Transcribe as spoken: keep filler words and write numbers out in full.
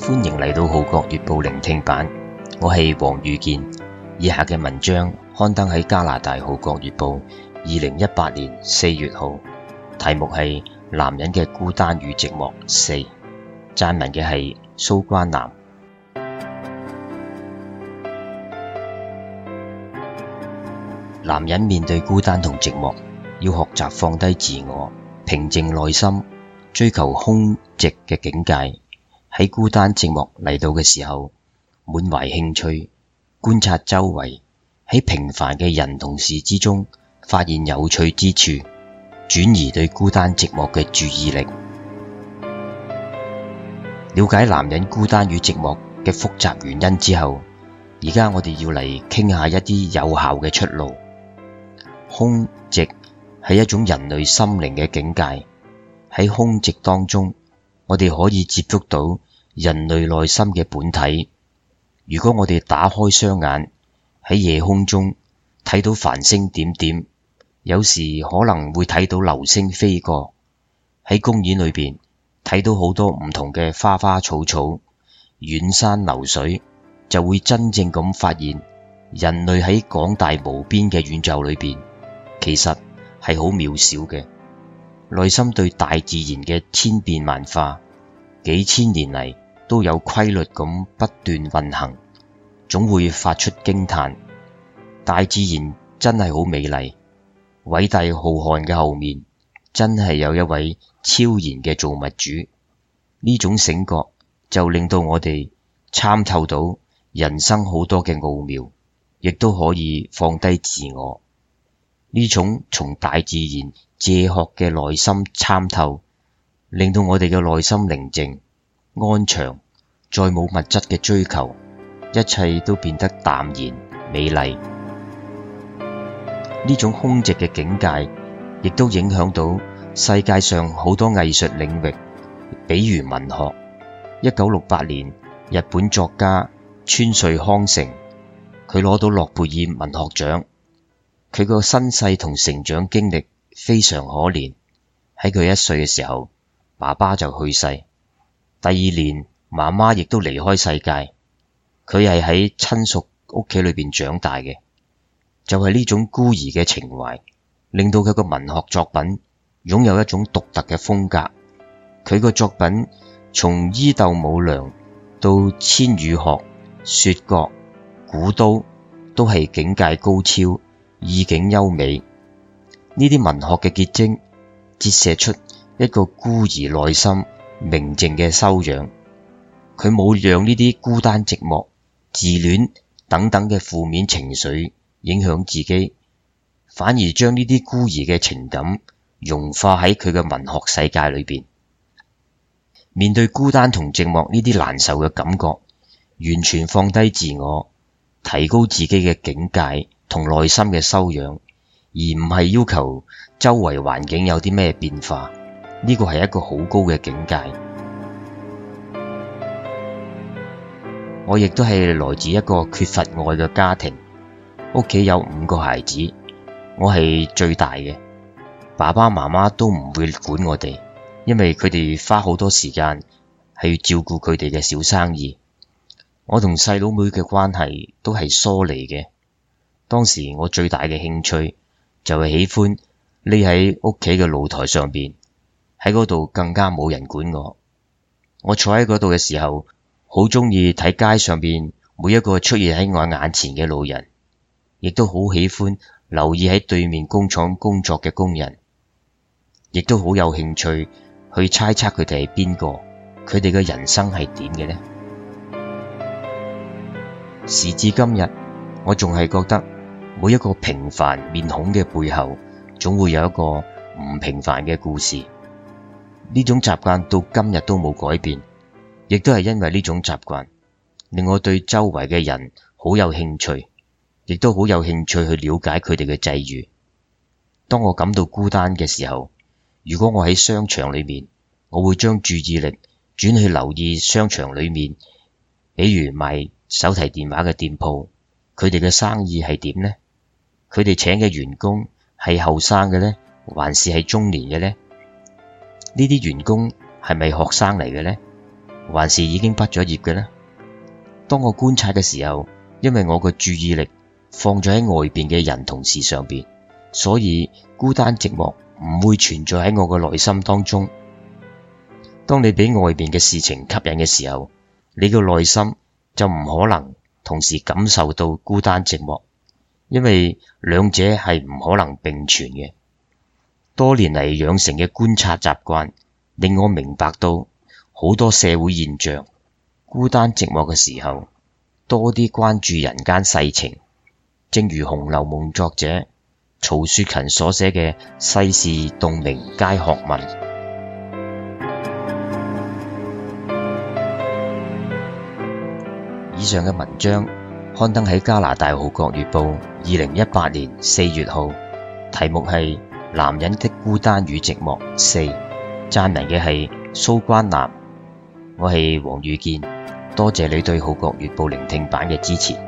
歡迎嚟到《號角月報》聆聽版，我係黃宇健。以下嘅文章刊登喺加拿大《號角月報》二零一八年四月號，題目係《男人嘅孤單與寂寞四》，撰文嘅係蘇關南。男人面對孤單同寂寞，要學習放低自我，平靜內心，追求空寂嘅境界。喺孤單寂寞嚟到嘅時候，滿懷興趣，觀察周圍，喺平凡嘅人同事之中發現有趣之處，轉移對孤單寂寞嘅注意力。了解男人孤單與寂寞嘅複雜原因之後，而家我哋要嚟傾下一啲有效嘅出路。空寂係一種人類心靈嘅境界，喺空寂當中，我哋可以接觸到人類內心嘅本體。如果我哋打開雙眼，喺夜空中睇到繁星點點，有時可能會睇到流星飛過，喺公園裏邊睇到好多唔同嘅花花草草，遠山流水，就會真正咁發現人類喺廣大無邊嘅宇宙裏邊，其實係好渺小嘅。內心對大自然嘅千變萬化，幾千年嚟都有規律咁不斷運行，總會發出驚嘆。大自然真係好美麗，偉大浩瀚嘅後面真係有一位超然嘅造物主。呢種醒覺就令到我哋參透到人生好多嘅奧妙，亦都可以放低自我。呢種從大自然借殼嘅內心參透，令到我哋嘅內心寧靜安詳，再冇物質嘅追求，一切都變得淡然美麗。呢種空寂嘅境界，亦都影響到世界上好多藝術領域，比如文學。一九六八年，日本作家川穗康成，佢攞到諾貝爾文學獎。佢個身世同成長經歷非常可憐。喺佢一歲嘅時候，爸爸就去世。第二年，媽媽亦都離開世界。佢係喺親屬屋企裏邊長大嘅，就係呢種孤兒嘅情懷，令到佢個文學作品擁有一種獨特嘅風格。佢個作品從伊豆舞娘到千與鶴、雪國、古都，都係境界高超，意境優美。呢啲文學嘅結晶，折射出一個孤兒內心明淨嘅修養。佢冇讓呢啲孤單寂寞、自戀等等嘅負面情緒影響自己，反而將呢啲孤兒嘅情感融化喺佢嘅文學世界裏邊。面對孤單同寂寞呢啲難受嘅感覺，完全放低自我，提高自己嘅境界同內心嘅修養，而唔係要求周圍環境有啲咩變化。呢個係一個好高嘅境界。我亦都係來自一個缺乏愛嘅家庭，屋企有五個孩子，我係最大嘅。爸爸媽媽都唔會管我哋，因為佢哋花好多時間係要照顧佢哋嘅小生意。我同細佬妹嘅關係都係疏離嘅。當時我最大嘅興趣就係喜歡匿喺屋企嘅露台上邊，喺嗰度更加冇人管我。我坐喺嗰度嘅時候，好中意睇街上邊每一個出現喺我眼前嘅路人，亦都好喜歡留意喺對面工廠工作嘅工人，亦都好有興趣去猜測佢哋係邊個，佢哋嘅人生係點嘅呢？時至今日，我仲係覺得每一個平凡面孔嘅背後，總會有一個唔平凡嘅故事。呢種習慣到今日都冇改變，亦都係因為呢種習慣，令我對周圍嘅人好有興趣，亦都好有興趣去了解佢哋嘅際遇。當我感到孤單嘅時候，如果我喺商場裏面，我會將注意力轉去留意商場裏面，比如賣手提電話嘅店鋪，佢哋嘅生意係點呢？佢哋請嘅員工係後生嘅呢，還是係中年嘅呢？呢啲員工係咪學生嚟嘅呢？ 還是已經畢咗業嘅呢？當我觀察嘅時候，因為我個注意力放咗喺外邊嘅人同事上邊，所以孤單寂寞唔會存在喺我個內心當中。當你俾外邊嘅事情吸引嘅時候，你個內心就唔可能同時感受到孤單寂寞，因為兩者係唔可能並存嘅。多年嚟養成嘅觀察習慣，令我明白到好多社會現象。孤單寂寞嘅時候，多啲關注人間世情，正如《紅樓夢》作者曹雪芹所寫嘅世事洞明皆學問。以上嘅文章刊登喺加拿大《號角月報》二零一八年四月號，題目係《男人的孤單與寂寞四》，撰文嘅係蘇關南。我係黃宇健，多謝你對《號角月報》聆聽版嘅支持。